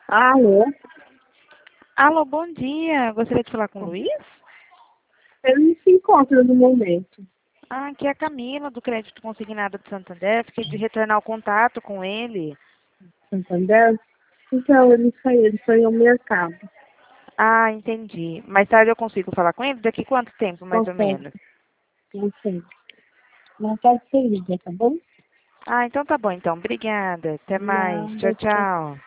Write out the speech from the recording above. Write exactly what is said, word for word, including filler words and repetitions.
Alô? Alô, bom dia. Gostaria de falar com o Luiz? Ele não se encontra no momento. Ah, aqui é a Camila, do Crédito Consignado de Santander. Fiquei de retornar o contato com ele. Santander? Então, ele saiu, ele foi ao mercado. Ah, entendi. Mais tarde eu consigo falar com ele? Daqui quanto tempo, mais ou Consegue, menos? não sei. Não pode ser liga, tá bom? Ah, então tá bom, então. Obrigada. Até mais. Tchau, Nada, tchau.